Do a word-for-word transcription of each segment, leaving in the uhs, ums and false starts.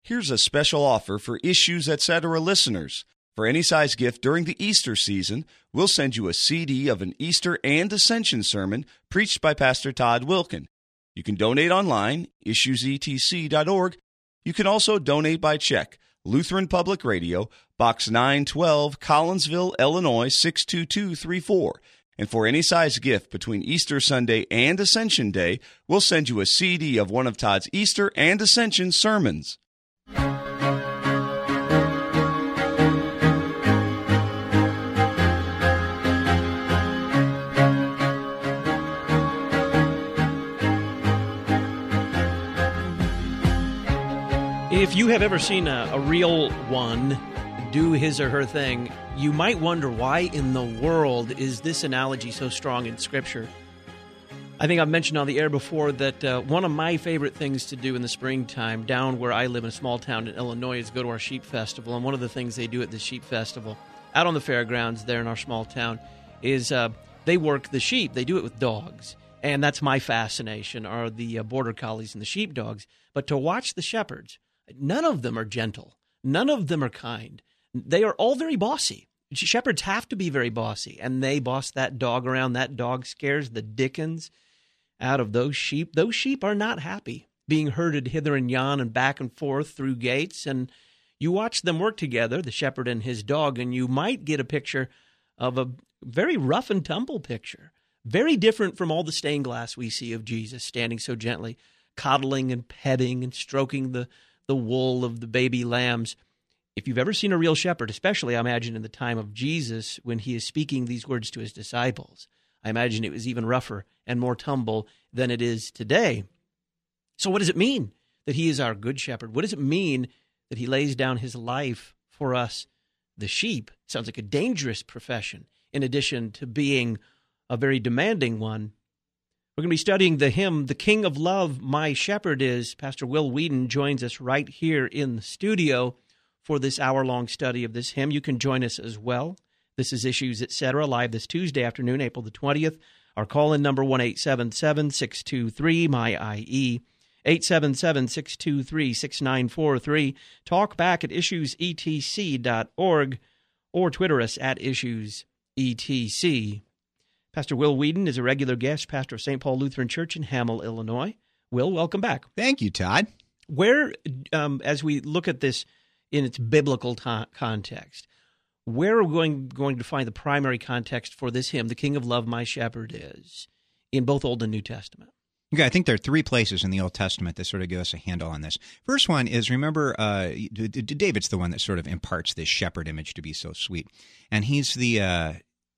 Here's a special offer for Issues Etc. listeners. For any size gift during the Easter season, we'll send you a C D of an Easter and Ascension sermon preached by Pastor Todd Wilkin. You can donate online, issues e t c dot org. You can also donate by check. Lutheran Public Radio, Box nine twelve, Collinsville, Illinois six two two three four. And for any size gift between Easter Sunday and Ascension Day, we'll send you a C D of one of Todd's Easter and Ascension sermons. If you have ever seen a, a real one do his or her thing, you might wonder why in the world is this analogy so strong in Scripture. I think I've mentioned on the air before that uh, one of my favorite things to do in the springtime down where I live in a small town in Illinois is go to our sheep festival. And one of the things they do at the sheep festival out on the fairgrounds there in our small town is uh, they work the sheep. They do it with dogs. And that's my fascination, are the uh, border collies and the sheepdogs. But to watch the shepherds, none of them are gentle. None of them are kind. They are all very bossy. Shepherds have to be very bossy, and they boss that dog around. That dog scares the dickens out of those sheep. Those sheep are not happy being herded hither and yon and back and forth through gates. And you watch them work together, the shepherd and his dog, and you might get a picture of a very rough and tumble picture, very different from all the stained glass we see of Jesus standing so gently, coddling and petting and stroking the the wool of the baby lambs. If you've ever seen a real shepherd, especially I imagine in the time of Jesus when he is speaking these words to his disciples, I imagine it was even rougher and more tumble than it is today. So what does it mean that he is our good shepherd? What does it mean that he lays down his life for us, the sheep? Sounds like a dangerous profession, in addition to being a very demanding one. We're going to be studying the hymn, The King of Love, My Shepherd Is. Pastor Will Wheaton joins us right here in the studio for this hour-long study of this hymn. You can join us as well. This is Issues Etc. live this Tuesday afternoon, April the twentieth. Our call-in number, one eight seven seven, six two three, M Y I E, eight seven seven, six two three, six nine four three. Talk back at issues e t c dot org or Twitter us at issues e t c. Pastor Will Wheaton is a regular guest pastor of Saint Paul Lutheran Church in Hamel, Illinois. Will, welcome back. Thank you, Todd. Where, um, as we look at this in its biblical ta- context, where are we going, going to find the primary context for this hymn, The King of Love, My Shepherd Is, in both Old and New Testament? Okay, I think there are three places in the Old Testament that sort of give us a handle on this. First one is, remember, uh, David's the one that sort of imparts this shepherd image to be so sweet. And he's the... Uh,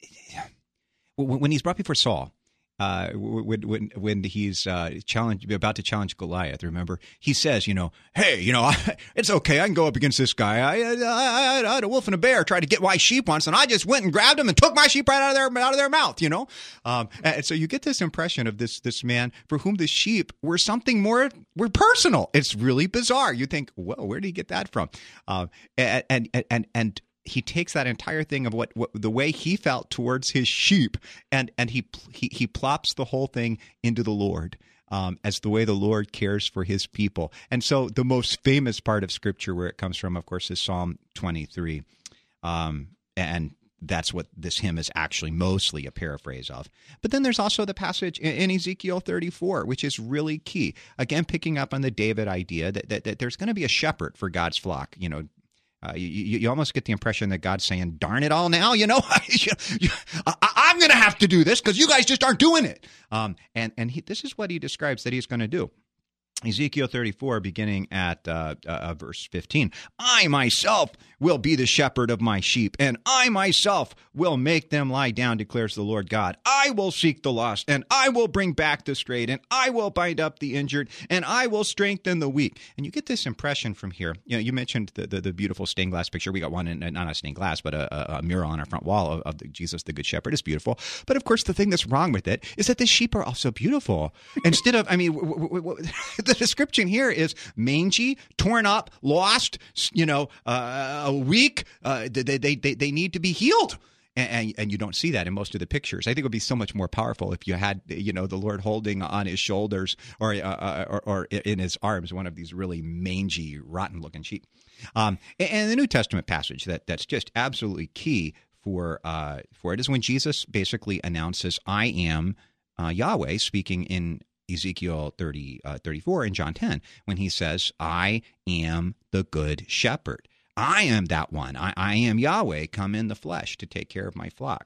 When he's brought before Saul, uh, when when when he's uh, challenge, about to challenge Goliath, remember, he says, you know, hey, you know, I, it's okay, I can go up against this guy. I, I, I had a wolf and a bear try to get my sheep once, and I just went and grabbed them and took my sheep right out of their out of their mouth, you know. Um, and so you get this impression of this this man for whom the sheep were something more were personal. It's really bizarre. You think, whoa, where did he get that from? Um, and and and and. He takes that entire thing of what, what the way he felt towards his sheep, and and he he he plops the whole thing into the Lord um, as the way the Lord cares for His people. And so the most famous part of Scripture where it comes from, of course, is Psalm twenty-three, um, and that's what this hymn is actually mostly a paraphrase of. But then there's also the passage in, in Ezekiel thirty-four, which is really key. Again, picking up on the David idea that that, that there's going to be a shepherd for God's flock, you know. Uh, you, you almost get the impression that God's saying, darn it all now, you know, I, I'm going to have to do this because you guys just aren't doing it. Um, and and he, this is what he describes that he's going to do. Ezekiel thirty-four, beginning at uh, uh, verse fifteen. I myself will be the shepherd of my sheep, and I myself will make them lie down, declares the Lord God. I will seek the lost, and I will bring back the strayed, and I will bind up the injured, and I will strengthen the weak. And you get this impression from here. You know, you mentioned the, the, the beautiful stained glass picture. We got one, in, not a stained glass, but a, a mural on our front wall of, of the, Jesus, the Good Shepherd. It's beautiful. But of course, the thing that's wrong with it is that the sheep are also beautiful. Instead of, I mean, w- w- w- the description here is mangy, torn up, lost, you know, uh, weak. Uh, they, they, they, they need to be healed. And, and you don't see that in most of the pictures. I think it would be so much more powerful if you had, you know, the Lord holding on his shoulders or uh, or, or in his arms one of these really mangy, rotten-looking sheep. Um, and the New Testament passage that that's just absolutely key for uh, for it is when Jesus basically announces, "I am uh, Yahweh," speaking in Ezekiel thirty, uh, thirty-four and John ten, when he says, "I am the good shepherd. I am that one. I, I am Yahweh, come in the flesh to take care of my flock."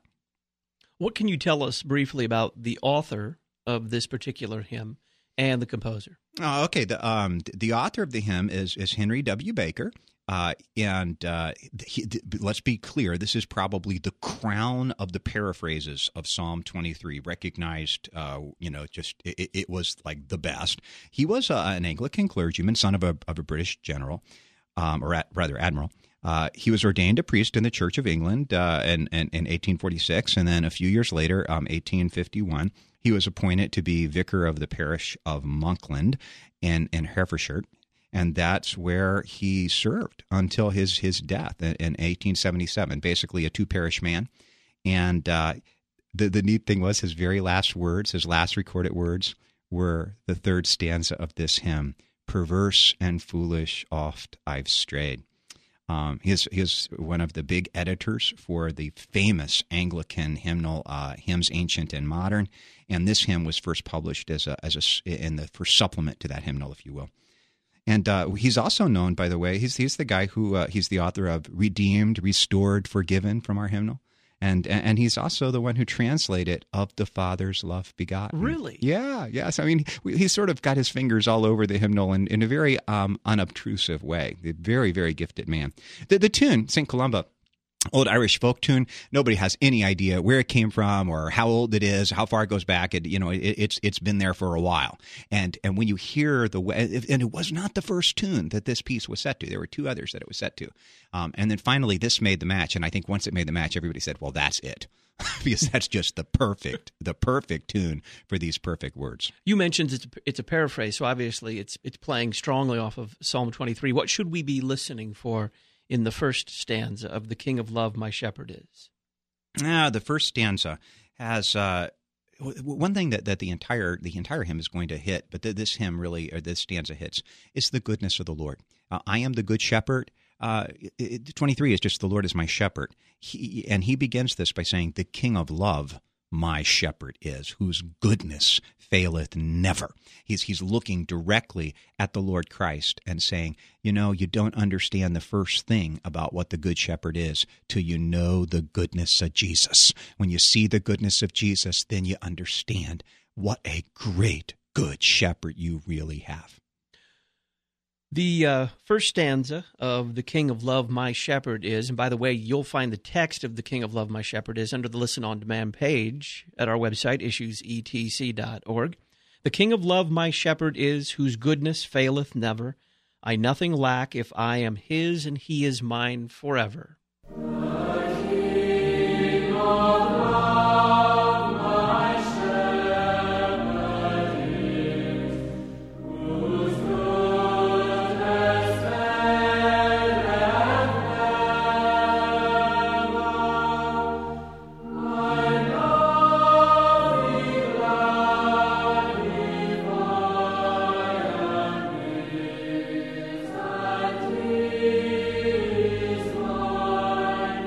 What can you tell us briefly about the author of this particular hymn and the composer? Oh, okay. The um the author of the hymn is is Henry W. Baker, uh, and uh, he, let's be clear, this is probably the crown of the paraphrases of Psalm twenty-three. Recognized, uh, you know, just it, it was like the best. He was uh, an Anglican clergyman, son of a of a British general. Um, or at, rather, admiral. Uh, he was ordained a priest in the Church of England uh, in, in, in eighteen forty-six, and then a few years later, um, eighteen fifty-one, he was appointed to be vicar of the parish of Monkland in, in Herefordshire, and that's where he served until his, his death in, in eighteen seventy-seven, basically a two-parish man. And uh, the, the neat thing was his very last words, his last recorded words, were the third stanza of this hymn: "Perverse and foolish oft I've strayed." Um, he's, he's one of the big editors for the famous Anglican hymnal, uh, Hymns Ancient and Modern, and this hymn was first published as a as a in the first supplement to that hymnal, if you will. And uh, he's also known, by the way, he's he's the guy who uh, he's the author of "Redeemed, Restored, Forgiven" from our hymnal. And and he's also the one who translated "of the Father's love begotten." Really? Yeah, yes. I mean, he's sort of got his fingers all over the hymnal in, in a very um, unobtrusive way. A very, very gifted man. The, the tune, Saint Columba, old Irish folk tune. Nobody has any idea where it came from or how old it is, how far it goes back. It, you know, it, it's it's been there for a while. And and when you hear the way, and it was not the first tune that this piece was set to. There were two others that it was set to. Um, and then finally, this made the match. And I think once it made the match, everybody said, "Well, that's it," because that's just the perfect the perfect tune for these perfect words. You mentioned it's a, it's a paraphrase, so obviously it's it's playing strongly off of Psalm twenty-three. What should we be listening for in the first stanza of "The King of Love, My Shepherd Is"? Ah, the first stanza has uh, one thing that, that the entire the entire hymn is going to hit, but th- this hymn really, or this stanza hits, is the goodness of the Lord. Uh, I am the good shepherd. Uh, it, twenty-three is just "The Lord is my shepherd," he, and he begins this by saying, "The King of Love, my shepherd is, whose goodness faileth never." He's he's looking directly at the Lord Christ and saying, you know, you don't understand the first thing about what the good shepherd is till you know the goodness of Jesus. When you see the goodness of Jesus, then you understand what a great good shepherd you really have. The uh, first stanza of "The King of Love, My Shepherd Is," and by the way, you'll find the text of "The King of Love, My Shepherd Is" under the Listen On Demand page at our website, issues e t c dot org. "The King of Love, my shepherd is, whose goodness faileth never. I nothing lack if I am his, and he is mine forever." The King of Love, my shepherd is, whose goodness faileth never. I know thee gladly, for I am his, and he is mine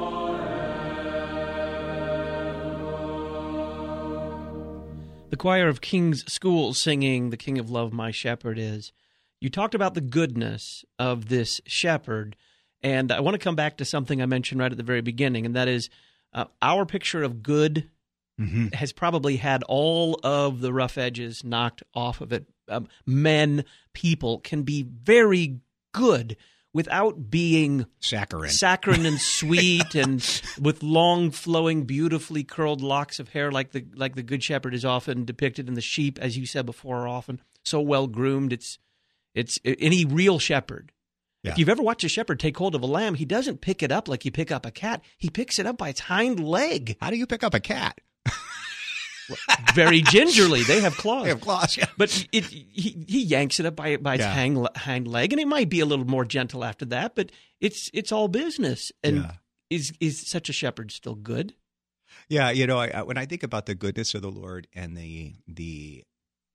forever. The choir of King's School singing "The King of Love, My Shepherd Is." You talked about the goodness of this shepherd, and I want to come back to something I mentioned right at the very beginning, and that is uh, our picture of good mm-hmm. has probably had all of the rough edges knocked off of it. Um, men, people can be very good without being saccharine, saccharine and sweet, and with long, flowing, beautifully curled locks of hair, like the like the good shepherd is often depicted, and the sheep, as you said before, are often so well groomed. It's it's any real shepherd. Yeah. If you've ever watched a shepherd take hold of a lamb, he doesn't pick it up like you pick up a cat. He picks it up by its hind leg. How do you pick up a cat? Very gingerly. They have claws. They have claws, yeah. But it, he he yanks it up by by its yeah. hind, hind leg, and it might be a little more gentle after that. But it's it's all business, and yeah. is is such a shepherd still good? Yeah, you know, I, when I think about the goodness of the Lord and the the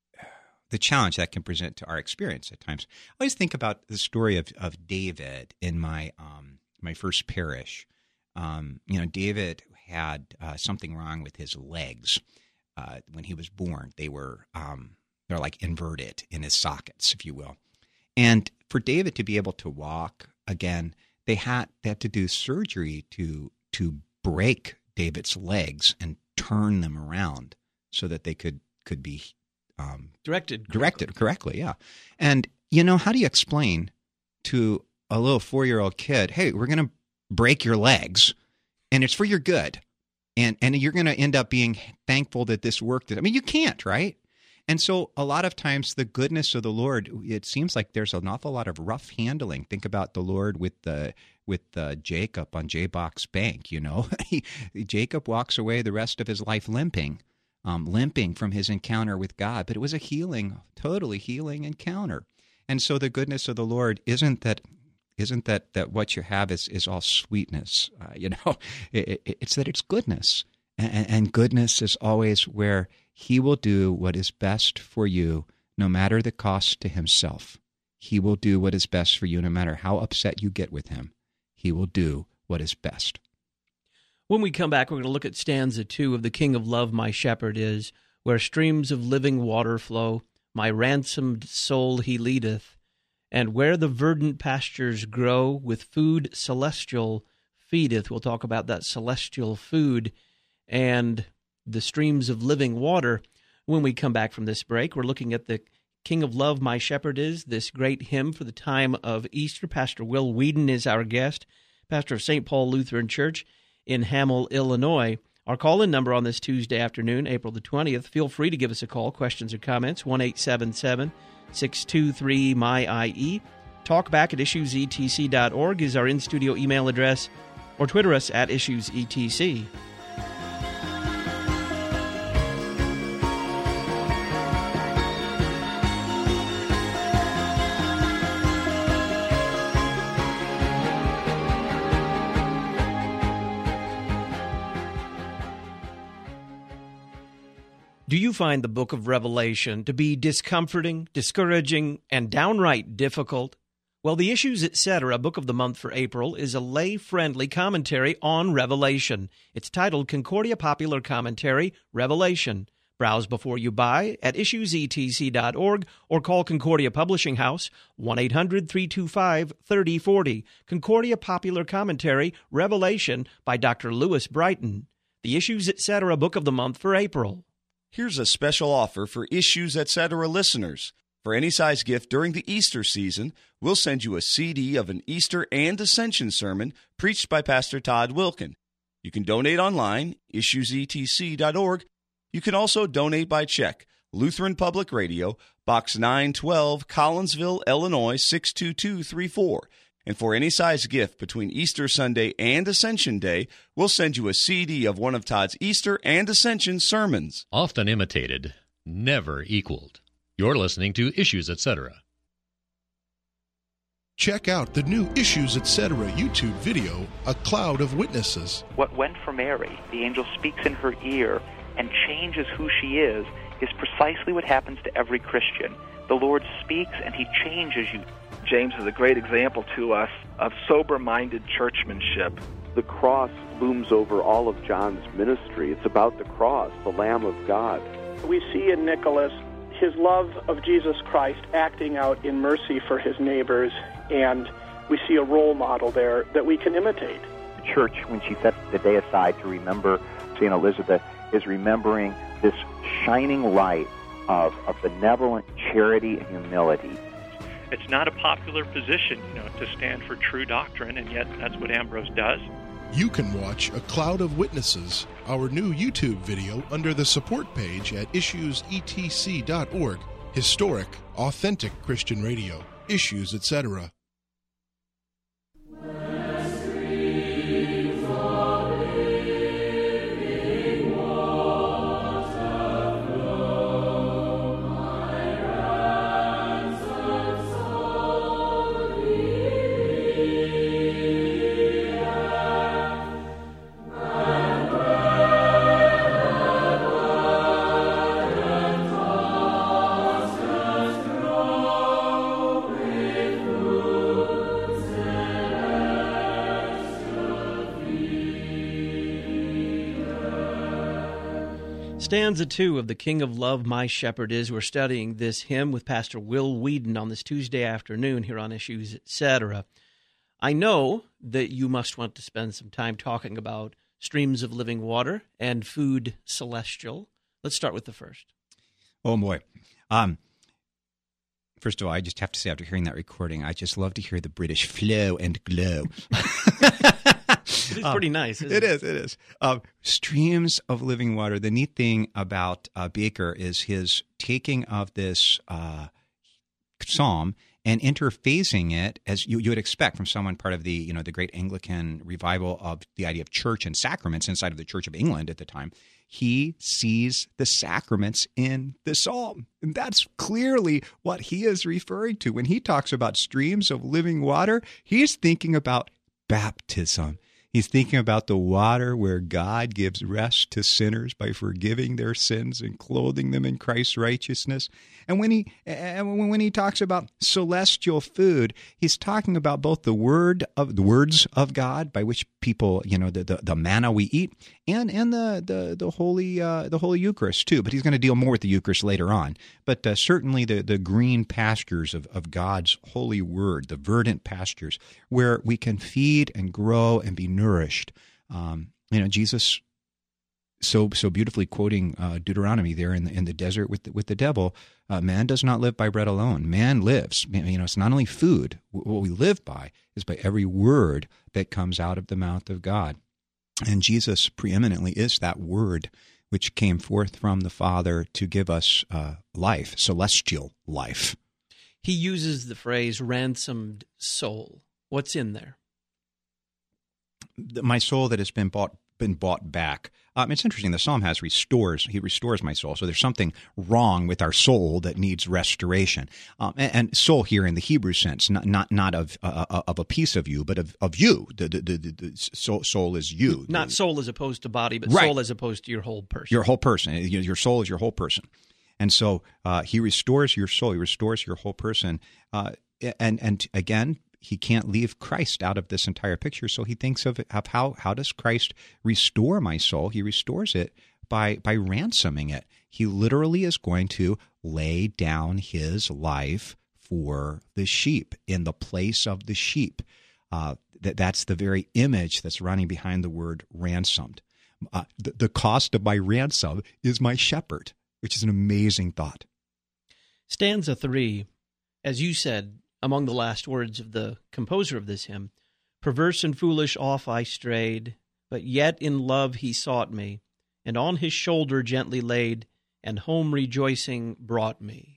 the challenge that can present to our experience at times, I always think about the story of, of David in my um, my first parish. Um, you know, David had uh, something wrong with his legs uh, when he was born. They were um, they're like inverted in his sockets, if you will. And for David to be able to walk again, they had they had to do surgery to to break David's legs and turn them around so that they could could be um, directed directed correctly. Yeah, and you know, how do you explain to a little four-year-old kid, "Hey, we're going to break your legs, and it's for your good, and and you're going to end up being thankful that this worked"? I mean, you can't, right? And so a lot of times the goodness of the Lord, it seems like there's an awful lot of rough handling. Think about the Lord with the with uh, Jacob on Jabbok's bank, you know. he, Jacob walks away the rest of his life limping, um, limping from his encounter with God. But it was a healing, totally healing encounter. And so the goodness of the Lord isn't that isn't that, that what you have is, is all sweetness, uh, you know. It, it, it's that it's goodness. And, and goodness is always where he will do what is best for you, no matter the cost to himself. He will do what is best for you, no matter how upset you get with him. He will do what is best. When we come back, we're going to look at stanza two of The King of Love, My Shepherd Is, where streams of living water flow, my ransomed soul he leadeth, and where the verdant pastures grow, with food celestial feedeth. We'll talk about that celestial food and the streams of living water when we come back from this break. We're looking at the King of Love, My Shepherd Is, this great hymn for the time of Easter. Pastor Will Whedon is our guest, pastor of Saint Paul Lutheran Church in Hamel, Illinois. Our call-in number on this Tuesday afternoon, April the twentieth, feel free to give us a call, questions or comments, one eight seven seven, six two three, M Y I E. Talk back at issues e t c dot org is our in-studio email address, or Twitter us at issues e t c. Do you find the book of Revelation to be discomforting, discouraging, and downright difficult? Well, the Issues, et cetera Book of the Month for April is a lay-friendly commentary on Revelation. It's titled Concordia Popular Commentary, Revelation. Browse before you buy at issues e t c dot org or call Concordia Publishing House, one eight hundred, three two five, three oh four oh. Concordia Popular Commentary, Revelation by Doctor Lewis Brighton. The Issues, et cetera Book of the Month for April. Here's a special offer for Issues, et cetera listeners. For any size gift during the Easter season, we'll send you a C D of an Easter and Ascension sermon preached by Pastor Todd Wilkin. You can donate online, issues e t c dot org. You can also donate by check. Lutheran Public Radio, Box nine twelve, Collinsville, Illinois, six two two three four. And for any size gift between Easter Sunday and Ascension Day, we'll send you a C D of one of Todd's Easter and Ascension sermons. Often imitated, never equaled. You're listening to Issues, et cetera. Check out the new Issues, et cetera YouTube video, A Cloud of Witnesses. What went for Mary, the angel speaks in her ear and changes who she is, is precisely what happens to every Christian. The Lord speaks and he changes you. James is a great example to us of sober-minded churchmanship. The cross looms over all of John's ministry. It's about the cross, the Lamb of God. We see in Nicholas his love of Jesus Christ acting out in mercy for his neighbors, and we see a role model there that we can imitate. The church, when she sets the day aside to remember Saint Elizabeth, is remembering this shining light of, of benevolent charity and humility. It's not a popular position, you know, to stand for true doctrine, and yet that's what Ambrose does. You can watch A Cloud of Witnesses, our new YouTube video, under the support page at issues e t c dot org. Historic, authentic Christian radio. Issues, et cetera. Stanza two of The King of Love, My Shepherd Is. We're studying this hymn with Pastor Will Whedon on this Tuesday afternoon here on Issues, et cetera. I know that you must want to spend some time talking about streams of living water and food celestial. Let's start with the first. Oh, boy. Um, first of all, I just have to say, after hearing that recording, I just love to hear the British flow and glow. It is pretty nice, isn't it? It is, it is. Uh, streams of living water. The neat thing about uh, Baker is his taking of this uh, psalm and interphasing it, as you, you would expect from someone part of the, you know, the great Anglican revival of the idea of church and sacraments inside of the Church of England at the time. He sees the sacraments in the psalm. And that's clearly what he is referring to. When he talks about streams of living water, he's thinking about baptism. He's thinking about the water where God gives rest to sinners by forgiving their sins and clothing them in Christ's righteousness. And when he and when he talks about celestial food, he's talking about both the word of the words of God, by which people, you know, the the, the manna we eat, and and the the the holy uh, the Holy Eucharist too. But he's going to deal more with the Eucharist later on. But uh, certainly the the green pastures of of God's holy word, the verdant pastures where we can feed and grow and be nourished. Um, you know, Jesus so so beautifully quoting uh, Deuteronomy there in the in the desert with the, with the devil. Uh, man does not live by bread alone. Man lives. You know, it's not only food. What we live by is by every word that comes out of the mouth of God. And Jesus preeminently is that word which came forth from the Father to give us uh, life, celestial life. He uses the phrase ransomed soul. What's in there? My soul that has been bought been bought back. Um, it's interesting. The psalm has restores. He restores my soul. So there's something wrong with our soul that needs restoration. Um, and, and soul here in the Hebrew sense, not not not of uh, of a piece of you, but of, of you. The, the, the, the soul, soul is you. Not the, soul as opposed to body, but right. soul as opposed to your whole person. Your whole person. Your soul is your whole person. And so uh, he restores your soul. He restores your whole person. Uh, and and again, he can't leave Christ out of this entire picture. So he thinks of, of how how does Christ restore my soul? He restores it by by ransoming it. He literally is going to lay down his life for the sheep, in the place of the sheep. Uh, that that's the very image that's running behind the word ransomed. Uh, the, the cost of my ransom is my shepherd, which is an amazing thought. Stanza three, as you said, among the last words of the composer of this hymn, perverse and foolish off I strayed, but yet in love he sought me, and on his shoulder gently laid, and home rejoicing brought me.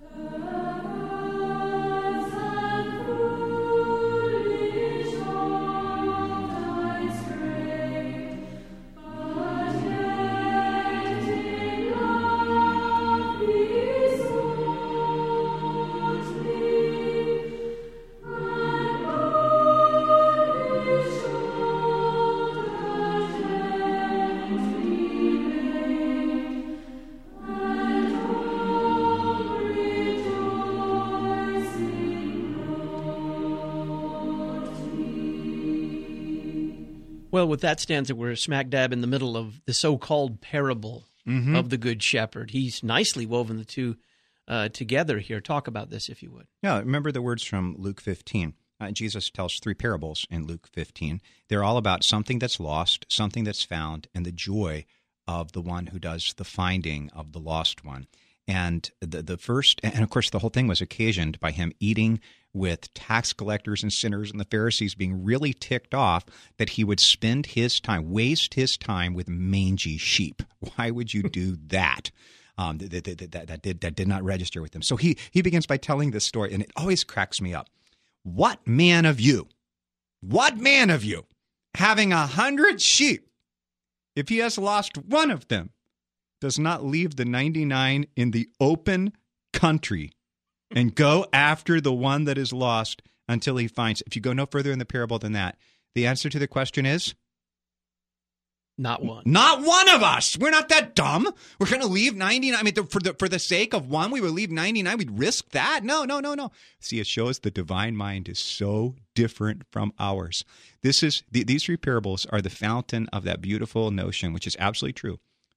Well, with that stanza, we're smack dab in the middle of the so-called parable mm-hmm. of the Good Shepherd. He's nicely woven the two uh, together here. Talk about this, if you would. Yeah, remember the words from Luke fifteen. Uh, Jesus tells three parables in Luke fifteen. They're all about something that's lost, something that's found, and the joy of the one who does the finding of the lost one. And the the first, and of course the whole thing was occasioned by him eating with tax collectors and sinners, and the Pharisees being really ticked off that he would spend his time, waste his time with mangy sheep. Why would you do that? Um, that, that, that, that, did, that did not register with them. So he, he begins by telling this story, and it always cracks me up. What man of you, what man of you, having a hundred sheep, if he has lost one of them, does not leave the ninety-nine in the open country and go after the one that is lost until he finds it? If you go no further in the parable than that, the answer to the question is? Not one. Not one of us. We're not that dumb. We're going to leave ninety-nine. I mean, for the for the sake of one, we would leave ninety-nine. We'd risk that? No, no, no, no. See, it shows the divine mind is so different from ours. This is the, these three parables are the fountain of that beautiful notion, which is absolutely true,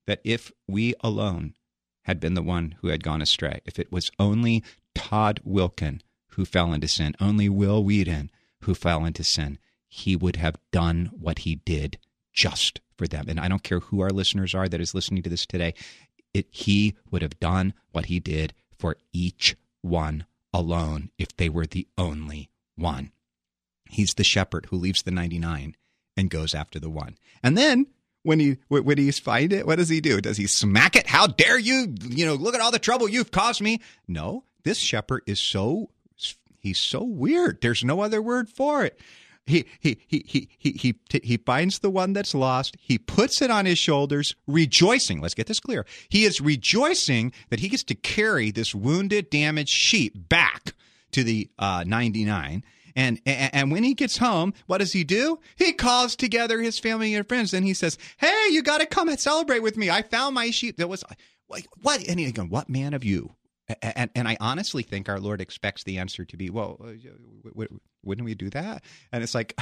that if we alone had been the one who had gone astray, if it was only Todd Wilkin who fell into sin, only Will Whedon who fell into sin, he would have done what he did just for them. And I don't care who our listeners are that is listening to this today, it, he would have done what he did for each one alone if they were the only one. He's the shepherd who leaves the ninety-nine and goes after the one. And then when he when he's find it, what does he do? Does he smack it? How dare you? You know, look at all the trouble you've caused me. No, this shepherd is so he's so weird. There's no other word for it. He he he he he he he finds the one that's lost. He puts it on his shoulders, rejoicing. Let's get this clear. He is rejoicing that he gets to carry this wounded, damaged sheep back to the uh, ninety-nine. And, and and when he gets home, what does he do? He calls together his family and friends, and he says, "Hey, you got to come and celebrate with me. I found my sheep." That was like what? And he goes, "What man of you?" And, and I honestly think our Lord expects the answer to be, "Well, wouldn't we do that?" And it's like,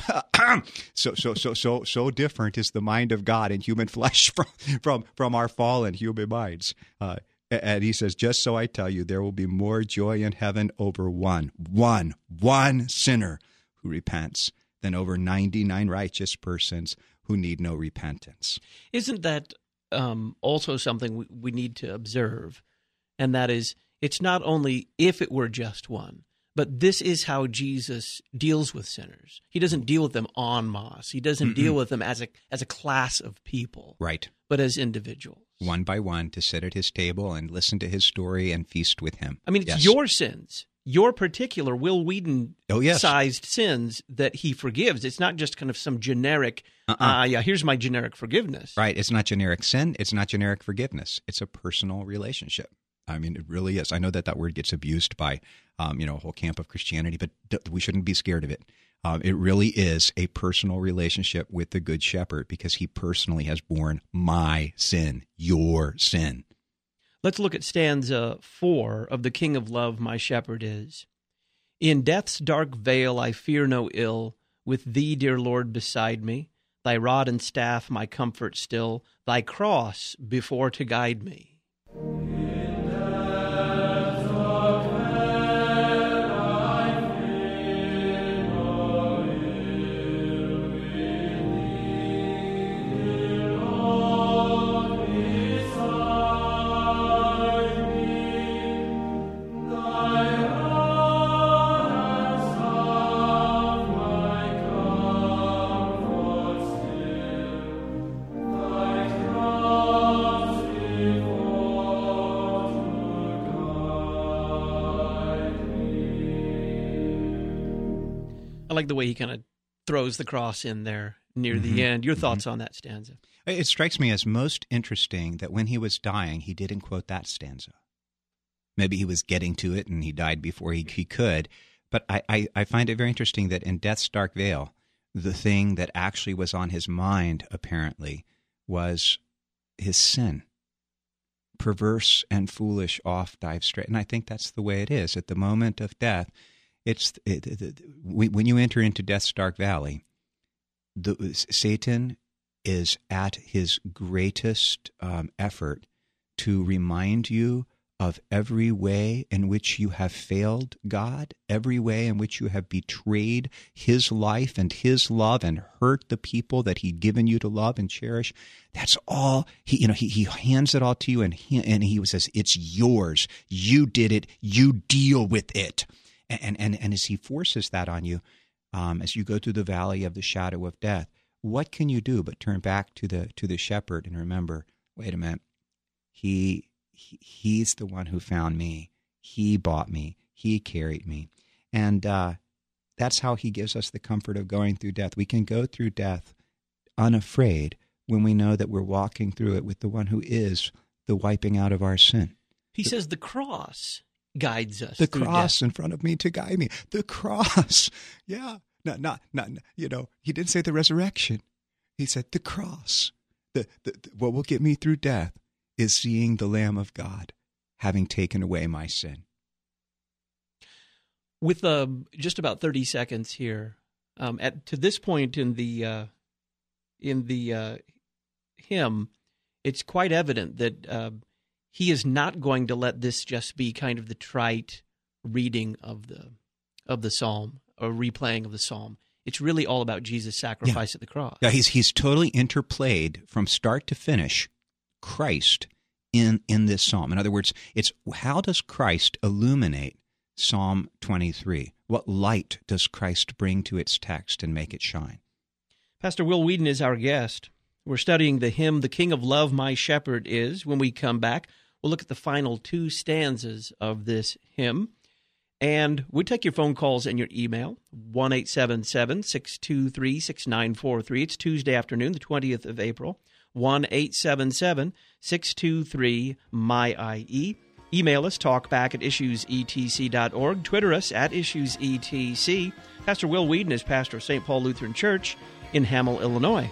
so so so so so different is the mind of God in human flesh from from from our fallen human minds. Uh, And he says, just so I tell you, there will be more joy in heaven over one, one, one sinner who repents than over ninety-nine righteous persons who need no repentance. Isn't that um, also something we, we need to observe? And that is, it's not only if it were just one, but this is how Jesus deals with sinners. He doesn't deal with them en masse. He doesn't Mm-mm. deal with them as a as a class of people. Right. But as individuals. One by one, to sit at his table and listen to his story and feast with him. I mean, it's yes. your sins, your particular Will Whedon-sized oh, yes. sins that he forgives. It's not just kind of some generic, uh-uh. uh, yeah, here's my generic forgiveness. Right. It's not generic sin. It's not generic forgiveness. It's a personal relationship. I mean, it really is. I know that that word gets abused by, um, you know, a whole camp of Christianity, but th- we shouldn't be scared of it. Um, it really is a personal relationship with the Good Shepherd because he personally has borne my sin, your sin. Let's look at stanza four of The King of Love, My Shepherd Is. In death's dark vale I fear no ill, with thee, dear Lord, beside me, thy rod and staff my comfort still, thy cross before to guide me. I like the way he kind of throws the cross in there near mm-hmm. the end. Your thoughts mm-hmm. on that stanza? It strikes me as most interesting that when he was dying, he didn't quote that stanza. Maybe he was getting to it and he died before he, he could. But I, I, I find it very interesting that in Death's Dark Vale, the thing that actually was on his mind, apparently, was his sin. Perverse and foolish oft dive straight. And I think that's the way it is. At the moment of death, it's it, it, it, when you enter into Death's Dark Valley, the, Satan is at his greatest um, effort to remind you of every way in which you have failed God, every way in which you have betrayed his life and his love and hurt the people that he'd given you to love and cherish. That's all. He, you know, he, he hands it all to you, and he, and he says, it's yours. You did it. You deal with it. And, and, and as he forces that on you, um, as you go through the valley of the shadow of death, what can you do but turn back to the to the shepherd and remember, wait a minute, he, he he's the one who found me. He bought me. He carried me. And uh, that's how he gives us the comfort of going through death. We can go through death unafraid when we know that we're walking through it with the one who is the wiping out of our sin. He the, says the cross guides us. The through cross death. in front of me to guide me. The cross. Yeah. Not, not, not, you know, he didn't say the resurrection. He said the cross. The, the, the, what will get me through death is seeing the Lamb of God having taken away my sin. With uh, just about thirty seconds here, um, at to this point in the uh, in the uh, hymn, it's quite evident that uh, he is not going to let this just be kind of the trite reading of the of the psalm or replaying of the psalm. It's really all about Jesus' sacrifice yeah. at the cross. Yeah, he's he's totally interplayed from start to finish Christ in in this psalm. In other words, it's how does Christ illuminate Psalm twenty-three? What light does Christ bring to its text and make it shine? Pastor Will Weedon is our guest. We're studying the hymn, "The King of Love, My Shepherd Is." When we come back, we'll look at the final two stanzas of this hymn. And we take your phone calls and your email, one eight seven seven, six two three, six nine four three. It's Tuesday afternoon, the twentieth of April, one eight seven seven, six two three, M Y I E. Email us, talkback at issues e t c dot org. Twitter us at issues e t c. Pastor Will Weedon is pastor of Saint Paul Lutheran Church in Hamel, Illinois.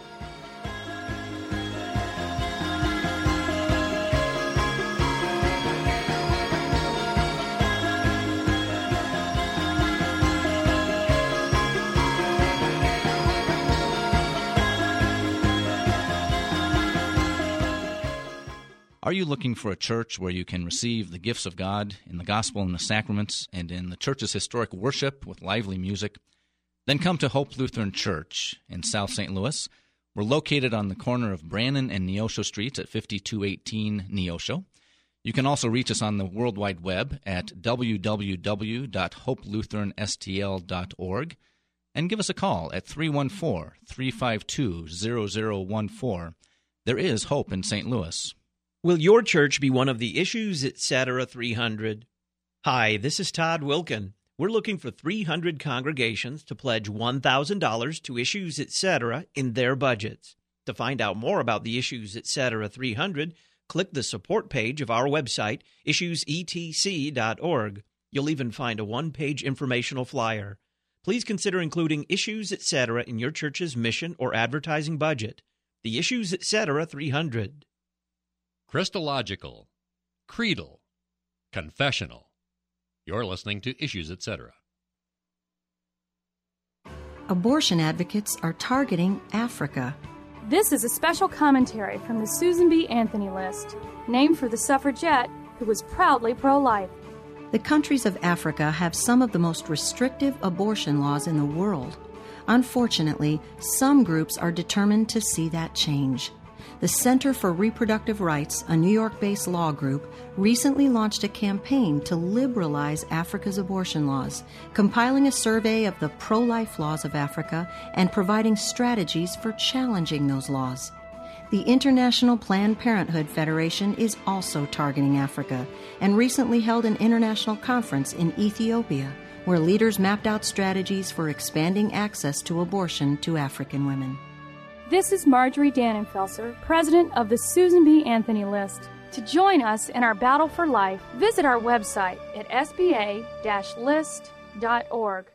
Are you looking for a church where you can receive the gifts of God in the gospel and the sacraments and in the church's historic worship with lively music? Then come to Hope Lutheran Church in South Saint Louis. We're located on the corner of Brannan and Neosho Streets at fifty-two eighteen Neosho. You can also reach us on the World Wide Web at w w w dot hope lutheran s t l dot org and give us a call at three one four, three five two, zero zero one four. There is hope in Saint Louis. Will your church be one of the Issues Etc. three hundred? Hi, this is Todd Wilkin. We're looking for three hundred congregations to pledge one thousand dollars to Issues Etc. in their budgets. To find out more about the Issues Etc. three hundred, click the support page of our website, issues e t c dot org. You'll even find a one-page informational flyer. Please consider including Issues Etc. in your church's mission or advertising budget. The Issues Etc. three hundred. Christological, creedal, confessional. You're listening to Issues Etc. Abortion advocates are targeting Africa. This is a special commentary from the Susan B. Anthony List, named for the suffragette who was proudly pro-life. The countries of Africa have some of the most restrictive abortion laws in the world. Unfortunately, some groups are determined to see that change. The Center for Reproductive Rights, a New York-based law group, recently launched a campaign to liberalize Africa's abortion laws, compiling a survey of the pro-life laws of Africa and providing strategies for challenging those laws. The International Planned Parenthood Federation is also targeting Africa and recently held an international conference in Ethiopia, where leaders mapped out strategies for expanding access to abortion to African women. This is Marjorie Dannenfelser, president of the Susan B. Anthony List. To join us in our battle for life, visit our website at s b a dash list dot org.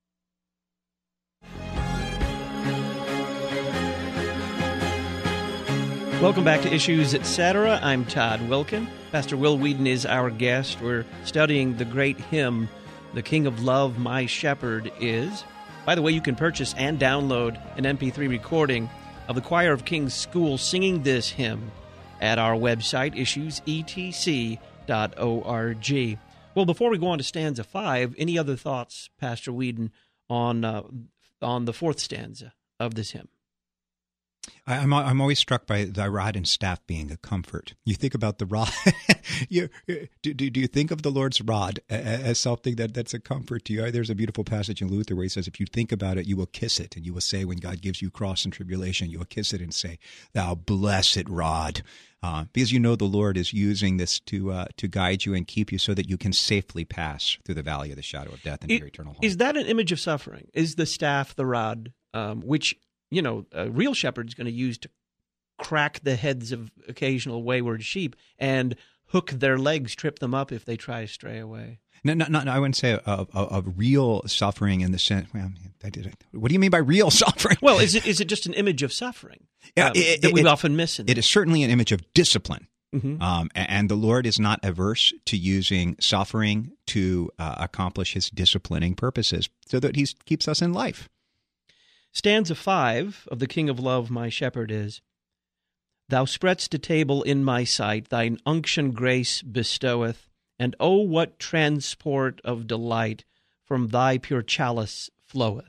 Welcome back to Issues Etc. I'm Todd Wilkin. Pastor Will Weedon is our guest. We're studying the great hymn, "The King of Love, My Shepherd Is." By the way, you can purchase and download an M P three recording of the Choir of Kings School singing this hymn at our website, issues e t c dot org. Well, before we go on to stanza five, any other thoughts, Pastor Weedon, on uh, on the fourth stanza of this hymn? I, I'm I'm always struck by thy rod and staff being a comfort. You think about the rod. you, do, do do you think of the Lord's rod as something that, that's a comfort to you? There's a beautiful passage in Luther where he says, if you think about it, you will kiss it, and you will say, when God gives you cross and tribulation, you will kiss it and say, thou blessed rod. Uh, because you know the Lord is using this to uh, to guide you and keep you so that you can safely pass through the valley of the shadow of death into it, your eternal home. Is that an image of suffering? Is the staff the rod, um, which, you know, a real shepherd's going to use to crack the heads of occasional wayward sheep and hook their legs, trip them up if they try to stray away? No, no, no, I wouldn't say of, of real suffering in the sense. Well, I did it. What do you mean by real suffering? Well, is it is it just an image of suffering yeah, um, it, that we it, often miss? In it is certainly an image of discipline, mm-hmm. um, and the Lord is not averse to using suffering to uh, accomplish His disciplining purposes, so that He keeps us in life. Stanza five of "The King of Love, My Shepherd Is." Thou spread'st a table in my sight, thine unction grace bestoweth, and oh, what transport of delight from thy pure chalice floweth.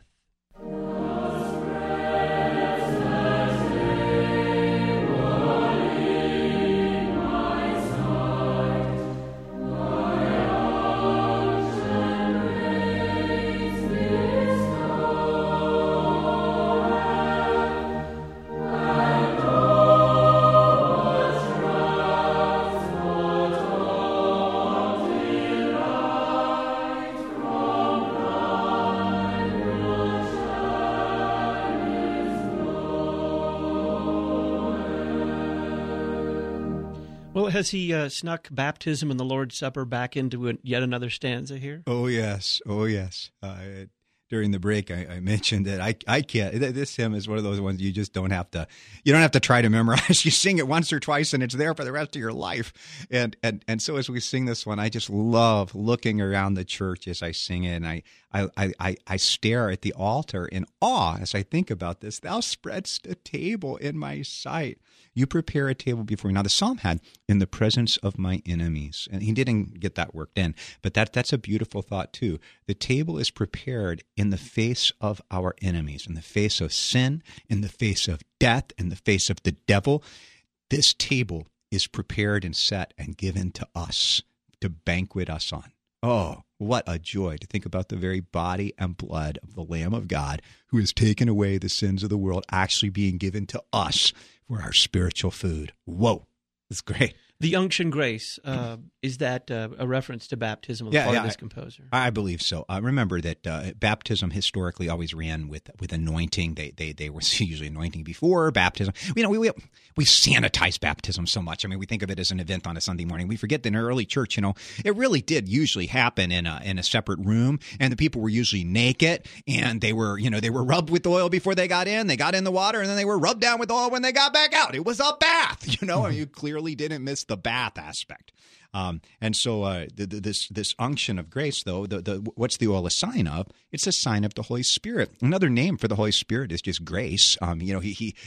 Well, has he uh, snuck baptism and the Lord's Supper back into a, yet another stanza here? Oh, yes. Oh, yes. Uh, during the break, I, I mentioned that I I can't. This hymn is one of those ones you just don't have to. You don't have to try to memorize. You sing it once or twice, and it's there for the rest of your life. And and and so as we sing this one, I just love looking around the church as I sing it, and I I I I stare at the altar in awe as I think about this. Thou spreadst a table in my sight. You prepare a table before me. Now, the psalm had, in the presence of my enemies. And he didn't get that worked in. But that that's a beautiful thought, too. The table is prepared in the face of our enemies, in the face of sin, in the face of death, in the face of the devil. This table is prepared and set and given to us to banquet us on. Oh, what a joy to think about the very body and blood of the Lamb of God who has taken away the sins of the world actually being given to us for our spiritual food. Whoa, it's great. The unction grace, uh, is that uh, a reference to baptism on the Yeah, part yeah, of this I- composer? I believe so. Uh, remember that uh, baptism historically always ran with with anointing. They they they were usually anointing before baptism. You know, we we we sanitize baptism so much. I mean, we think of it as an event on a Sunday morning. We forget that in early church, you know, it really did usually happen in a in a separate room, and the people were usually naked, and they were you know they were rubbed with oil before they got in. They got in the water, and then they were rubbed down with oil when they got back out. It was a bath, you know. And you clearly didn't miss the bath aspect. Um, and so uh, the, the, this this unction of grace, though, the, the, what's the oil a sign of? It's a sign of the Holy Spirit. Another name for the Holy Spirit is just grace. Um, you know, he, he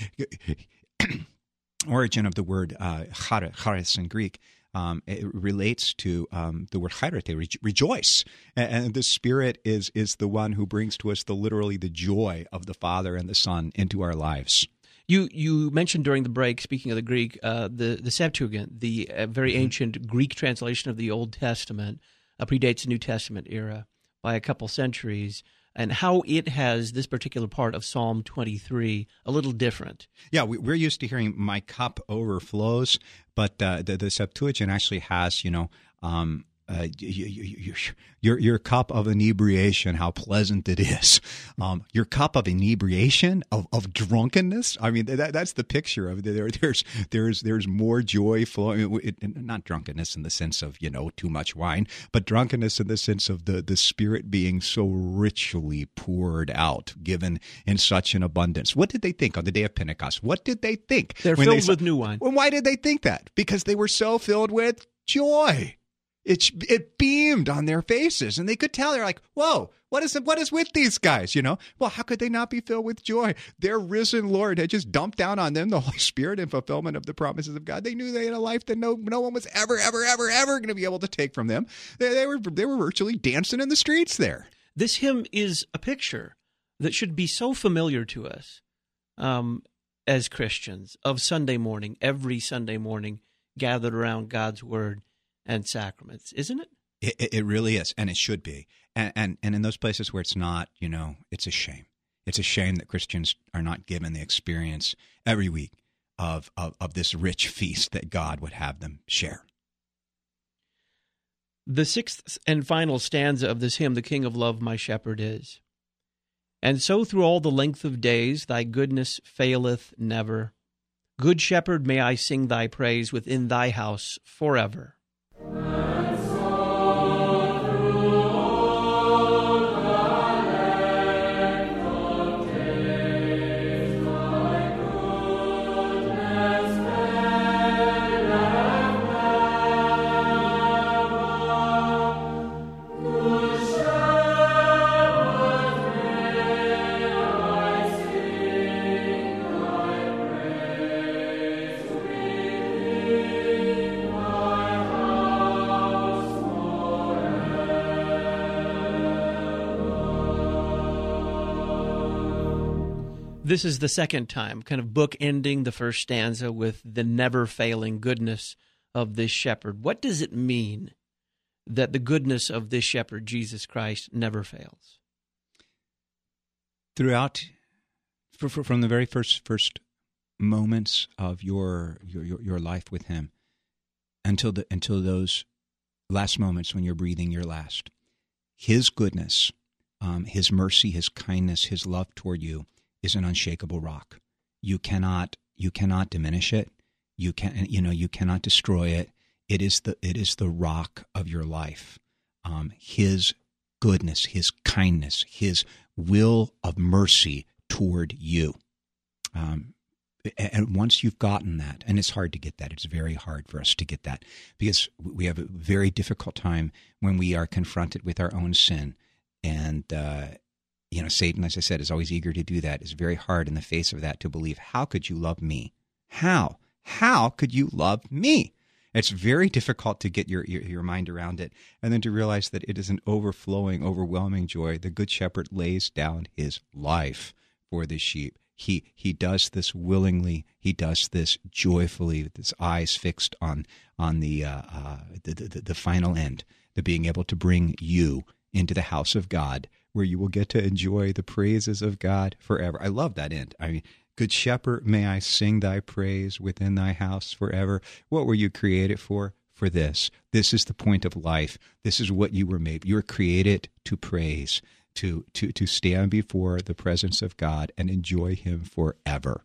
origin of the word uh, charis in Greek. Um, it relates to um, the word chairete, re- rejoice, and, and the Spirit is is the one who brings to us the literally the joy of the Father and the Son into our lives. You you mentioned during the break, speaking of the Greek, uh, the, the Septuagint, the uh, very Mm-hmm. ancient Greek translation of the Old Testament, uh, predates the New Testament era by a couple centuries, and how it has this particular part of Psalm twenty-three a little different. Yeah, we, we're used to hearing "my cup overflows," but uh, the, the Septuagint actually has, you know, um, uh, y- y- y- your your cup of inebriation. How pleasant it is! Um, your cup of inebriation, of, of drunkenness. I mean, that, that's the picture of there. There's there's there's more joy flowing. It, it, not drunkenness in the sense of you know too much wine, but drunkenness in the sense of the the Spirit being so richly poured out, given in such an abundance. What did they think on the day of Pentecost? What did they think? They're when filled they saw- with new wine. Well, why did they think that? Because they were so filled with joy. It it beamed on their faces, and they could tell. They're like, "Whoa, what is what is with these guys?" You know. Well, how could they not be filled with joy? Their risen Lord had just dumped down on them the Holy Spirit in fulfillment of the promises of God. They knew they had a life that no no one was ever ever ever ever going to be able to take from them. They, they were they were virtually dancing in the streets there. This hymn is a picture that should be so familiar to us um, as Christians of Sunday morning, every Sunday morning, gathered around God's Word and sacraments, isn't it? It, it, it really is, and it should be. And, and and in those places where it's not, you know, it's a shame. It's a shame that Christians are not given the experience every week of, of, of this rich feast that God would have them share. The sixth and final stanza of this hymn, "The King of Love, my shepherd is. And so through all the length of days, thy goodness faileth never. Good shepherd, may I sing thy praise within thy house forever." This is the second time, kind of bookending the first stanza with the never-failing goodness of this shepherd. What does it mean that the goodness of this shepherd, Jesus Christ, never fails? Throughout, for, for, from the very first first moments of your your your life with him, until the until those last moments when you're breathing your last, his goodness, um, his mercy, his kindness, his love toward you is an unshakable rock. You cannot you cannot diminish it. You can you know you cannot destroy it. It is the it is the rock of your life. Um, his goodness, his kindness, his will of mercy toward you. Um, and once you've gotten that, and it's hard to get that, it's very hard for us to get that, because we have a very difficult time when we are confronted with our own sin. And, uh, you know, Satan, as I said, is always eager to do that. It's very hard in the face of that to believe, how could you love me? How? How could you love me? It's very difficult to get your, your, your mind around it, and then to realize that it is an overflowing, overwhelming joy. The Good Shepherd lays down his life for the sheep. He he does this willingly. He does this joyfully, with his eyes fixed on on the uh, uh, the, the the final end, the being able to bring you into the house of God, where you will get to enjoy the praises of God forever. I love that end. I mean, Good Shepherd, may I sing thy praise within thy house forever. What were you created for? For this. This is the point of life. This is what you were made. You were created to praise, to to to stand before the presence of God and enjoy him forever.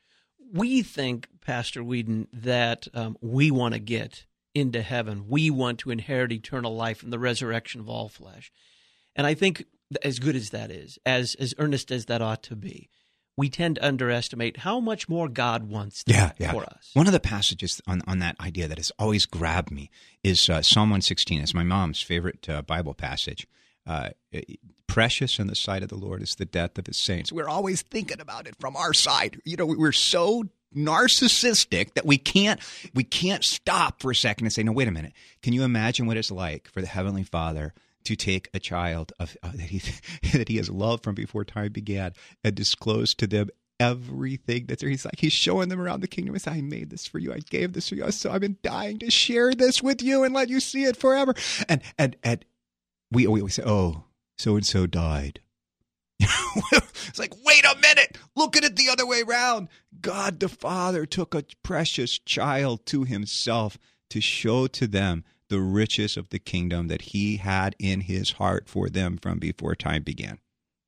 We think, Pastor Whedon, that um, we want to get into heaven. We want to inherit eternal life and the resurrection of all flesh. And I think, as good as that is, as as earnest as that ought to be, we tend to underestimate how much more God wants yeah, yeah. for us. One of the passages on, on that idea that has always grabbed me is uh, Psalm one sixteen. It's my mom's favorite uh, Bible passage. Uh, Precious in the sight of the Lord is the death of his saints. We're always thinking about it from our side. You know, we're so narcissistic that we can't we can't stop for a second and say, no, wait a minute. Can you imagine what it's like for the Heavenly Father to take a child of uh, that he that he has loved from before time began and disclose to them everything that's there? He's like, he's showing them around the kingdom. He's like, I made this for you. I gave this for you. So I've been dying to share this with you and let you see it forever. And and and we we always say, oh, so and so died. It's like, wait a minute, look at it the other way around. God the Father took a precious child to himself to show to them the riches of the kingdom that he had in his heart for them from before time began.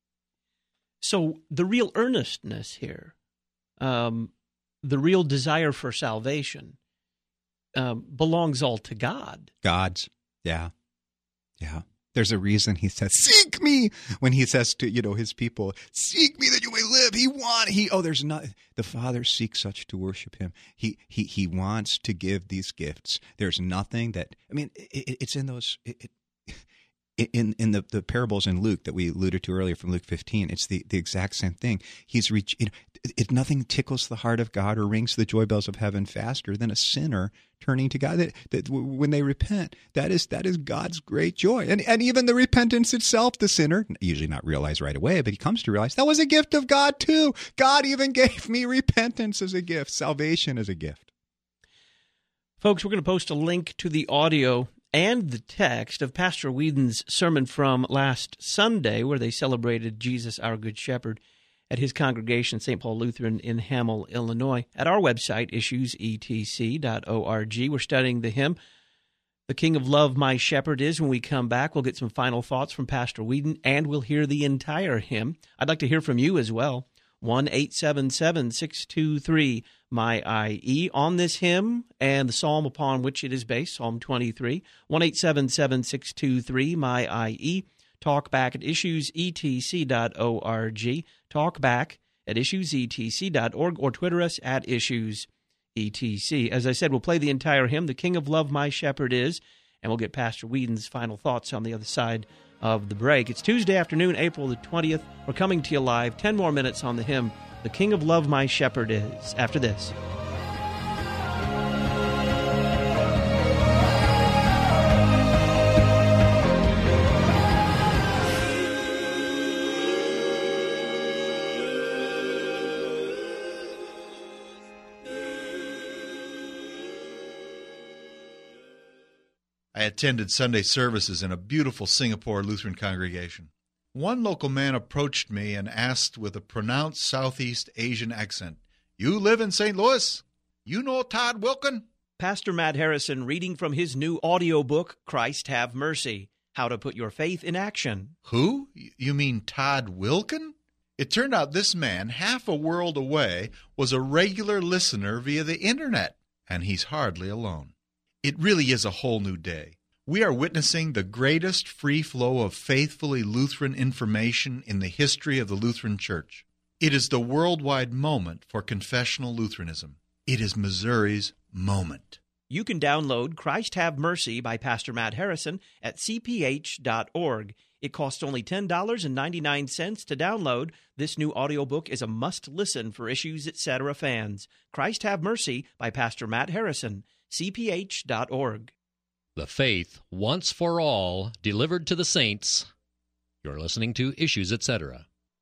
So the real earnestness here, um, the real desire for salvation, um, belongs all to God. God's, yeah, yeah. There's a reason he says, seek me, when he says to, you know, his people, seek me that you may live. He want, he, oh, there's not, the Father seeks such to worship him. He, he, he wants to give these gifts. There's nothing that, I mean, it, it's in those, it, it, in, in the, the parables in Luke that we alluded to earlier from Luke fifteen, it's the, the exact same thing. He's reached, you know, if nothing tickles the heart of God or rings the joy bells of heaven faster than a sinner turning to God, that, that when they repent, that is that is God's great joy. And and even the repentance itself, the sinner, usually not realize right away, but he comes to realize that was a gift of God too. God even gave me repentance as a gift, salvation as a gift. Folks, we're going to post a link to the audio and the text of Pastor Whedon's sermon from last Sunday, where they celebrated Jesus, our Good Shepherd, at his congregation, Saint Paul Lutheran in Hamel, Illinois, at our website, issues e t c dot org. We're studying the hymn, The King of Love, My Shepherd Is. When we come back, we'll get some final thoughts from Pastor Whedon, and we'll hear the entire hymn. I'd like to hear from you as well. one eight seven seven, six two three, M Y I E on this hymn and the psalm upon which it is based, Psalm twenty-three. one eight seven seven, six two three, M Y I E. Talk back at issues e t c dot org. Talk back at issues e t c dot org or Twitter us at issues e t c. As I said, we'll play the entire hymn, The King of Love, My Shepherd Is, and we'll get Pastor Whedon's final thoughts on the other side of the break. It's Tuesday afternoon, April the twentieth. We're coming to you live. Ten more minutes on the hymn, The King of Love, My Shepherd Is, after this. I attended Sunday services in a beautiful Singapore Lutheran congregation. One local man approached me and asked with a pronounced Southeast Asian accent, "You live in Saint Louis? You know Todd Wilken?" Pastor Matt Harrison reading from his new audiobook, Christ Have Mercy, How to Put Your Faith in Action. Who? You mean Todd Wilken? It turned out this man, half a world away, was a regular listener via the internet, and he's hardly alone. It really is a whole new day. We are witnessing the greatest free flow of faithfully Lutheran information in the history of the Lutheran Church. It is the worldwide moment for confessional Lutheranism. It is Missouri's moment. You can download Christ Have Mercy by Pastor Matt Harrison at c p h dot org. It costs only ten dollars and ninety-nine cents to download. This new audiobook is a must-listen for Issues Etc. fans. Christ Have Mercy by Pastor Matt Harrison, c p h dot org. The faith, once for all, delivered to the saints. You're listening to Issues Etc.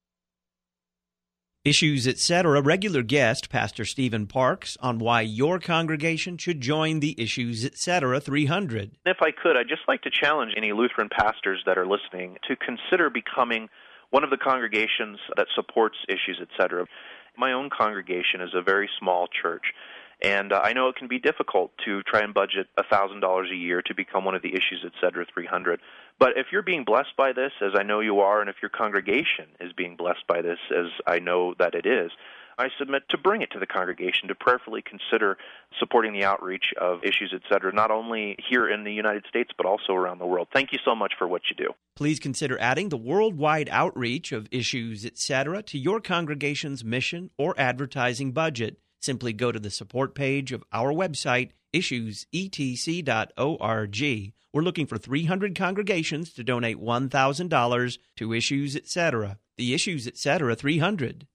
Issues Etc. regular guest, Pastor Stephen Parks, on why your congregation should join the Issues Etc. three hundred. If I could, I'd just like to challenge any Lutheran pastors that are listening to consider becoming one of the congregations that supports Issues Etc. My own congregation is a very small church, and uh, I know it can be difficult to try and budget one thousand dollars a year to become one of the Issues Etc. three hundred. But if you're being blessed by this, as I know you are, and if your congregation is being blessed by this, as I know that it is, I submit to bring it to the congregation to prayerfully consider supporting the outreach of Issues Etc., not only here in the United States, but also around the world. Thank you so much for what you do. Please consider adding the worldwide outreach of Issues Etc. to your congregation's mission or advertising budget. Simply go to the support page of our website, issues e t c dot org. We're looking for three hundred congregations to donate one thousand dollars to Issues Etc. The Issues Etc. three hundred.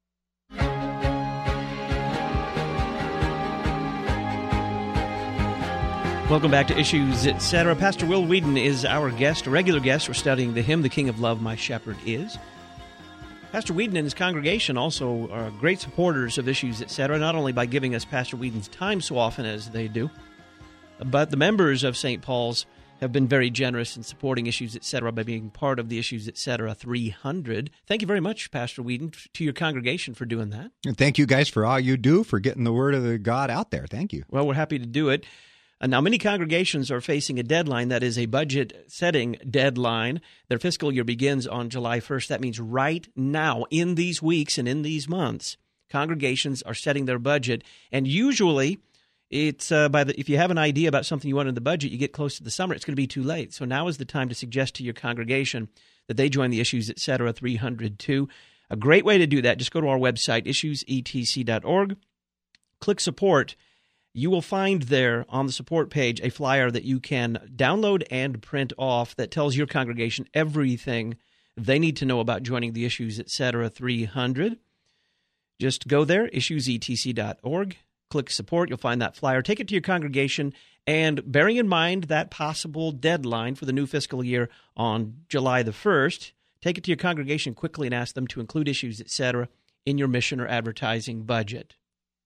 Welcome back to Issues Etc. Pastor Will Whedon is our guest, a regular guest. We're studying the hymn, The King of Love, My Shepherd Is. Pastor Whedon and his congregation also are great supporters of Issues Etc., not only by giving us Pastor Whedon's time so often as they do, but the members of Saint Paul's have been very generous in supporting Issues Etc. by being part of the Issues Etc. three hundred. Thank you very much, Pastor Whedon, to your congregation for doing that. And thank you guys for all you do for getting the word of the God out there. Thank you. Well, we're happy to do it. Uh, now, many congregations are facing a deadline that is a budget-setting deadline. Their fiscal year begins on July first. That means right now, in these weeks and in these months, congregations are setting their budget. And usually, it's uh, by the if you have an idea about something you want in the budget, you get close to the summer, it's going to be too late. So now is the time to suggest to your congregation that they join the Issues Etc. three hundred too. A great way to do that, just go to our website, issues e t c dot org, click support. You will find there on the support page a flyer that you can download and print off that tells your congregation everything they need to know about joining the Issues Etc. three hundred. Just go there, issues e t c dot org, click support. You'll find that flyer. Take it to your congregation, and bearing in mind that possible deadline for the new fiscal year on July the first, take it to your congregation quickly and ask them to include Issues Etc. in your mission or advertising budget.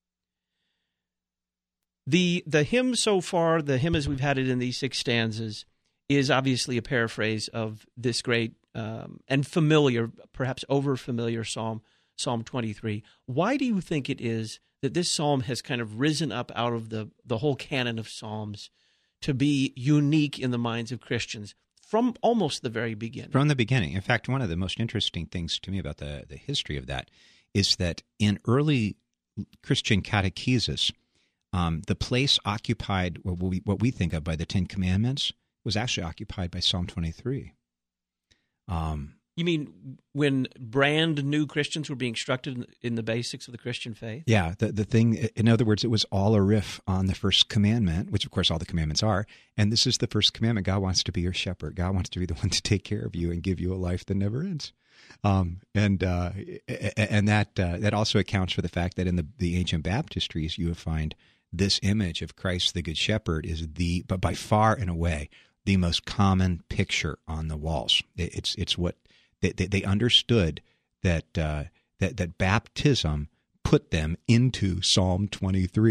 The the hymn so far, the hymn as we've had it in these six stanzas, is obviously a paraphrase of this great um, and familiar, perhaps over-familiar psalm, Psalm twenty-three. Why do you think it is that this psalm has kind of risen up out of the, the whole canon of psalms to be unique in the minds of Christians from almost the very beginning? From the beginning. In fact, one of the most interesting things to me about the, the history of that is that in early Christian catechesis, Um, the place occupied, what we, what we think of by the Ten Commandments, was actually occupied by Psalm twenty-three. Um, you mean when brand new Christians were being instructed in, in the basics of the Christian faith? Yeah, the, the thing, in other words, it was all a riff on the first commandment, which of course all the commandments are, and this is the first commandment. God wants to be your shepherd. God wants to be the one to take care of you and give you a life that never ends. Um, and uh, and that uh, that also accounts for the fact that in the, the ancient baptistries you find this image of Christ the Good Shepherd is the, but by far and away, the most common picture on the walls. It's it's what they, they understood that uh, that that baptism put them into Psalm twenty-three.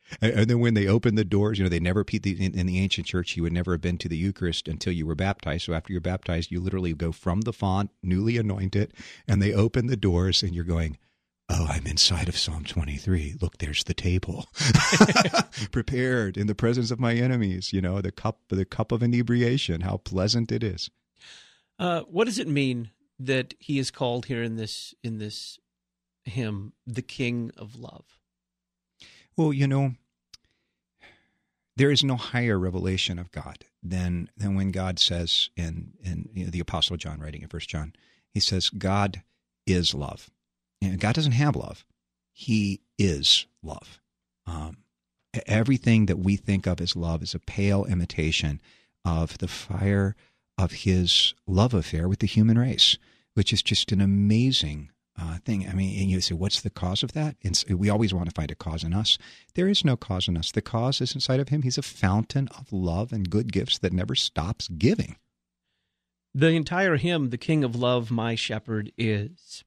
And, and then when they opened the doors, you know, they never, in, in the ancient church, you would never have been to the Eucharist until you were baptized. So after you're baptized, you literally go from the font, newly anointed, and they open the doors and you're going, oh, I'm inside of Psalm twenty-three. Look, there's the table. Prepared in the presence of my enemies, you know, the cup, the cup of inebriation, how pleasant it is. Uh, what does it mean that he is called here in this, in this hymn, the King of Love? Well, you know, there is no higher revelation of God than than when God says in in you know, the Apostle John writing in First John, he says, God is love. And God doesn't have love. He is love. Um, everything that we think of as love is a pale imitation of the fire of his love affair with the human race, which is just an amazing Uh, thing. I mean, and you say, what's the cause of that? And so we always want to find a cause in us. There is no cause in us. The cause is inside of him. He's a fountain of love and good gifts that never stops giving. The entire hymn, the King of Love, my shepherd is.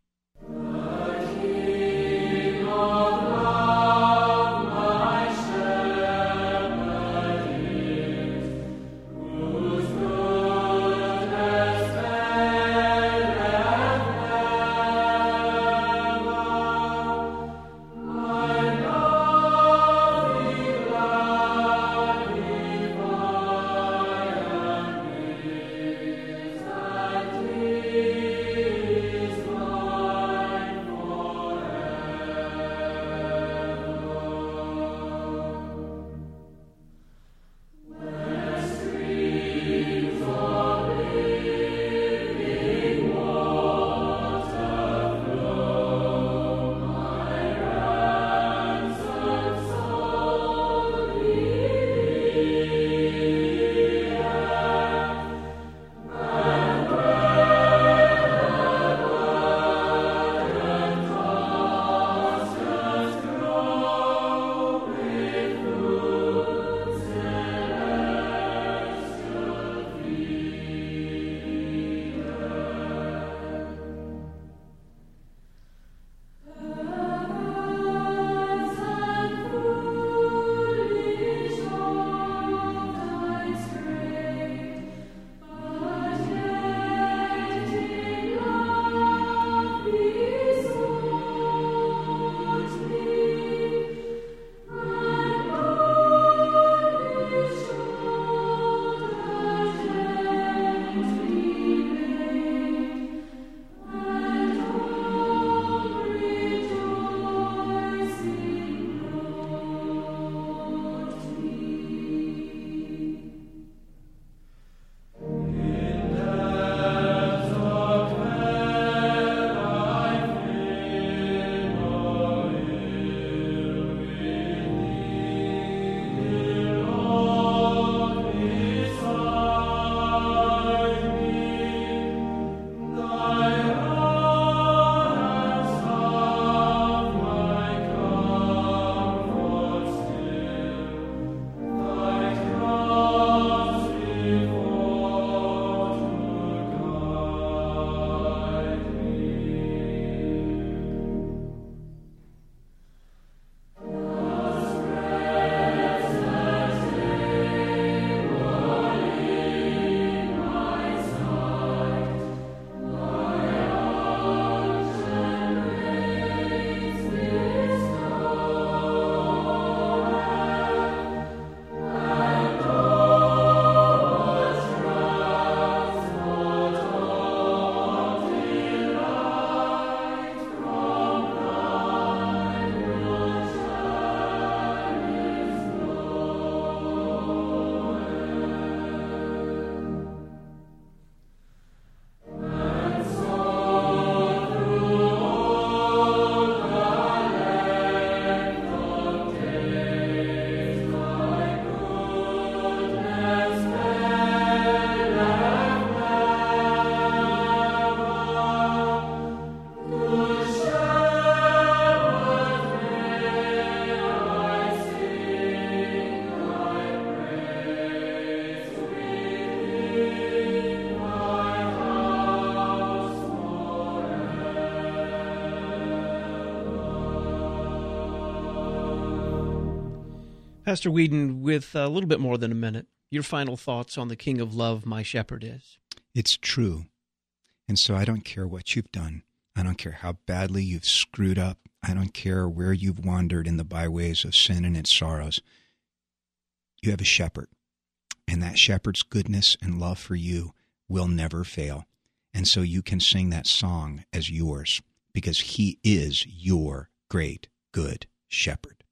Pastor Whedon, with a little bit more than a minute, your final thoughts on the King of Love, My Shepherd is? It's true. And so I don't care what you've done. I don't care how badly you've screwed up. I don't care where you've wandered in the byways of sin and its sorrows. You have a shepherd, and that shepherd's goodness and love for you will never fail. And so you can sing that song as yours, because he is your great, good shepherd.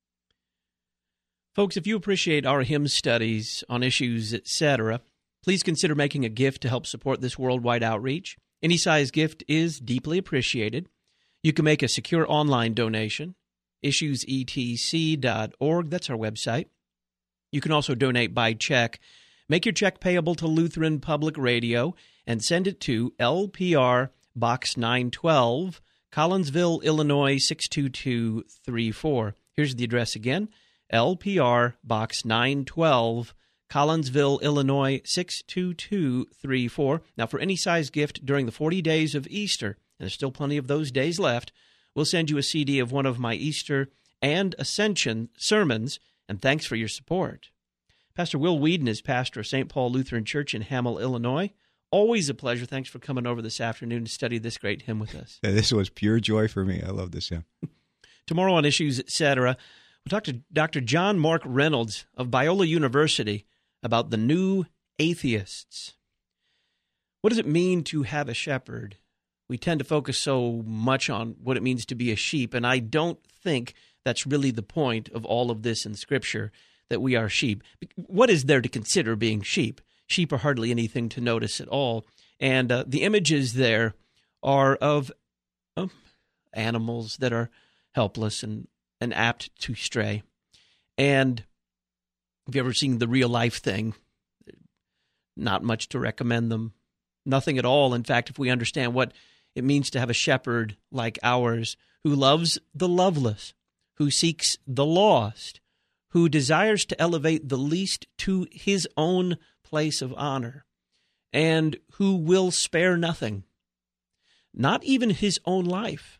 Folks, if you appreciate our hymn studies on issues, et cetera, please consider making a gift to help support this worldwide outreach. Any size gift is deeply appreciated. You can make a secure online donation, issues e t c dot org. That's our website. You can also donate by check. Make your check payable to Lutheran Public Radio and send it to L P R Box nine twelve, Collinsville, Illinois six two two three four. Here's the address again, L P R Box nine twelve, Collinsville, Illinois six two two three four. Now, for any size gift during the forty days of Easter, and there's still plenty of those days left, we'll send you a C D of one of my Easter and Ascension sermons, and thanks for your support. Pastor Will Whedon is pastor of Saint Paul Lutheran Church in Hamel, Illinois. Always a pleasure. Thanks for coming over this afternoon to study this great hymn with us. Yeah, this was pure joy for me. I love this hymn. Tomorrow on Issues, et cetera, we'll talk to Doctor John Mark Reynolds of Biola University about the new atheists. What does it mean to have a shepherd? We tend to focus so much on what it means to be a sheep, and I don't think that's really the point of all of this in Scripture, that we are sheep. What is there to consider being sheep? Sheep are hardly anything to notice at all, and uh, the images there are of uh, animals that are helpless and, and apt to stray. And if you've ever seen the real life thing, not much to recommend them. Nothing at all. In fact, if we understand what it means to have a shepherd like ours, who loves the loveless, who seeks the lost, who desires to elevate the least to his own place of honor, and who will spare nothing, not even his own life,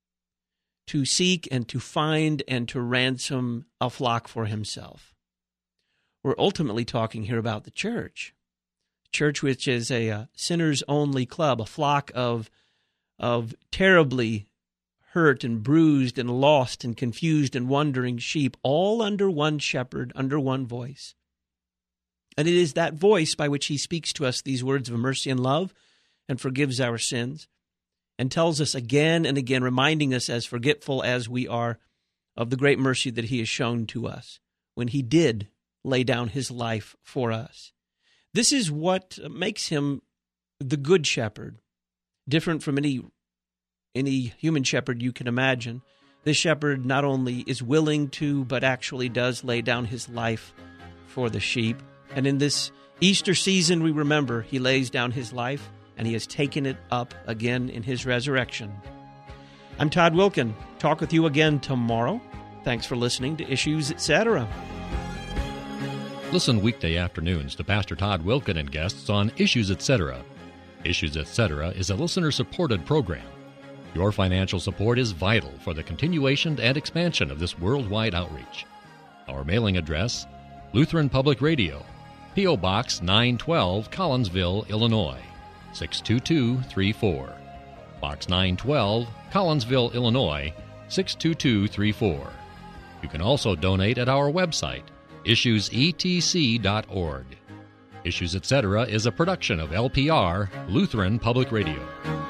to seek and to find and to ransom a flock for himself. We're ultimately talking here about the church, church which is a, a sinners-only club, a flock of, of terribly hurt and bruised and lost and confused and wandering sheep, all under one shepherd, under one voice. And it is that voice by which he speaks to us these words of mercy and love and forgives our sins and tells us again and again, reminding us as forgetful as we are of the great mercy that he has shown to us when he did lay down his life for us. This is what makes him the good shepherd, different from any any human shepherd you can imagine. This shepherd not only is willing to, but actually does lay down his life for the sheep. And in this Easter season, we remember he lays down his life, and he has taken it up again in his resurrection. I'm Todd Wilkin. Talk with you again tomorrow. Thanks for listening to Issues, et cetera. Listen weekday afternoons to Pastor Todd Wilkin and guests on Issues, et cetera. Issues, et cetera is a listener-supported program. Your financial support is vital for the continuation and expansion of this worldwide outreach. Our mailing address, Lutheran Public Radio, P O. Box nine twelve, Collinsville, Illinois, six two two three four. Box nine twelve, Collinsville, Illinois, six two two three four. You can also donate at our website, issues e t c dot org. Issues, et cetera is a production of L P R, Lutheran Public Radio.